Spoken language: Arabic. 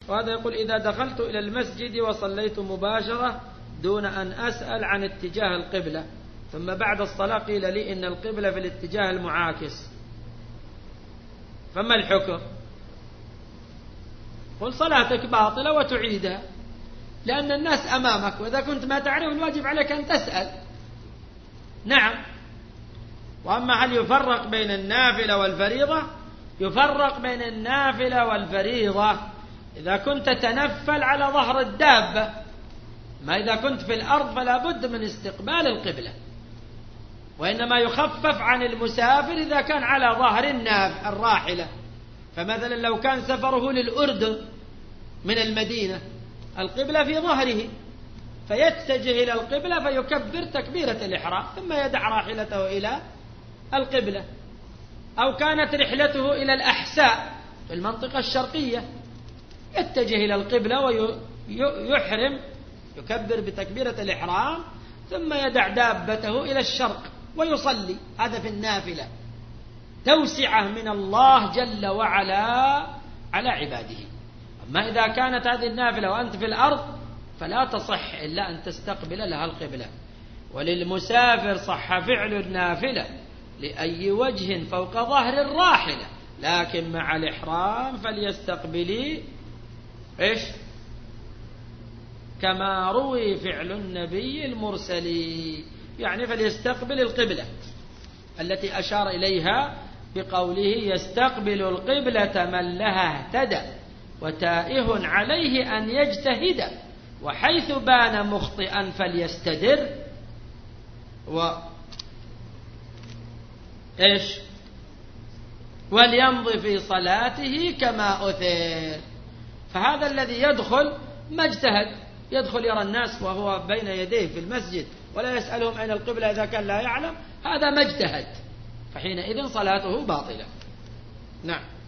وهذا يقول: إذا دخلت إلى المسجد وصليت مباشرة دون أن أسأل عن اتجاه القبلة، ثم بعد الصلاة قيل لي إن القبلة في الاتجاه المعاكس، فما الحكم؟ قل: صلاتك باطلة وتعيدها، لأن الناس أمامك، وإذا كنت ما تعرف الواجب عليك أن تسأل. نعم. وأما هل يفرق بين النافلة والفريضة؟ يفرق بين النافلة والفريضة إذا كنت تنفل على ظهر الدابة، ما إذا كنت في الأرض فلا بد من استقبال القبلة، وإنما يخفف عن المسافر إذا كان على ظهر الراحلة. فمثلا لو كان سفره للأردن من المدينة، القبلة في ظهره، فيتجه إلى القبلة فيكبر تكبيرة الإحرام ثم يدع راحلته إلى القبلة. أو كانت رحلته إلى الأحساء في المنطقة الشرقية، يتجه إلى القبلة ويحرم، يكبر بتكبيرة الإحرام ثم يدع دابته إلى الشرق ويصلي. هذا في النافلة، توسعة من الله جل وعلا على عباده. أما إذا كانت هذه النافلة وأنت في الأرض فلا تصح إلا أن تستقبل لها القبلة. وللمسافر صح فعل النافلة لأي وجه فوق ظهر الراحلة، لكن مع الإحرام فليستقبلي إيش؟ كما روي فعل النبي المرسلي، يعني فليستقبل القبلة التي أشار إليها بقوله: يستقبل القبلة من لها اهتدى وتائه عليه أن يجتهد، وحيث بان مخطئا فليستدر وليمضي في صلاته كما أثر. فهذا الذي يدخل ما اجتهد، يدخل يرى الناس وهو بين يديه في المسجد ولا يسألهم أين القبلة إذا كان لا يعلم، هذا ما اجتهد، فحينئذ صلاته باطلة. نعم.